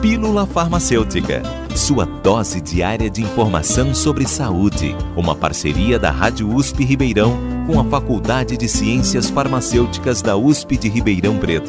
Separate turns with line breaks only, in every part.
Pílula Farmacêutica, sua dose diária de informação sobre saúde. Uma parceria da Rádio USP Ribeirão com a Faculdade de Ciências Farmacêuticas da USP de Ribeirão Preto.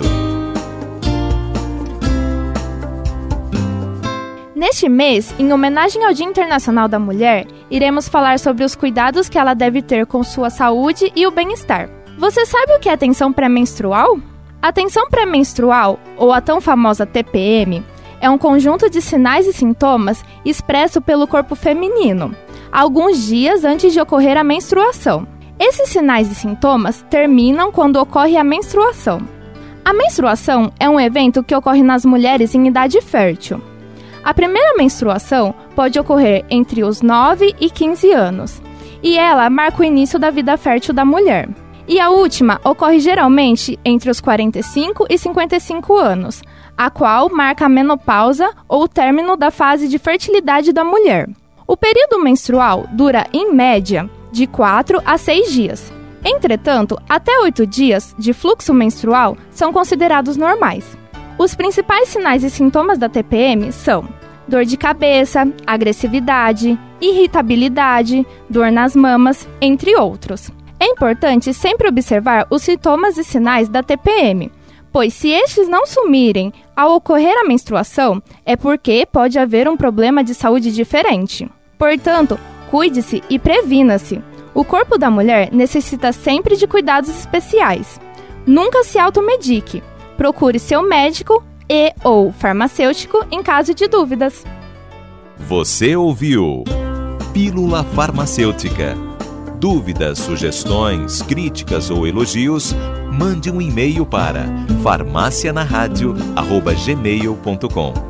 Neste mês, em homenagem ao Dia Internacional da Mulher, iremos falar sobre os cuidados que ela deve ter com sua saúde e o bem-estar. Você sabe o que é tensão pré-menstrual? A tensão pré-menstrual, ou a tão famosa TPM, é um conjunto de sinais e sintomas expresso pelo corpo feminino, alguns dias antes de ocorrer a menstruação. Esses sinais e sintomas terminam quando ocorre a menstruação. A menstruação é um evento que ocorre nas mulheres em idade fértil. A primeira menstruação pode ocorrer entre os 9 e 15 anos, e ela marca o início da vida fértil da mulher. E a última ocorre geralmente entre os 45 e 55 anos, a qual marca a menopausa ou o término da fase de fertilidade da mulher. O período menstrual dura, em média, de 4 a 6 dias. Entretanto, até 8 dias de fluxo menstrual são considerados normais. Os principais sinais e sintomas da TPM são dor de cabeça, agressividade, irritabilidade, dor nas mamas, entre outros. É importante sempre observar os sintomas e sinais da TPM, pois se estes não sumirem ao ocorrer a menstruação, é porque pode haver um problema de saúde diferente. Portanto, cuide-se e previna-se. O corpo da mulher necessita sempre de cuidados especiais. Nunca se automedique. Procure seu médico ou farmacêutico em caso de dúvidas.
Você ouviu Pílula Farmacêutica. Dúvidas, sugestões, críticas ou elogios, mande um e-mail para farmacianaradio@gmail.com.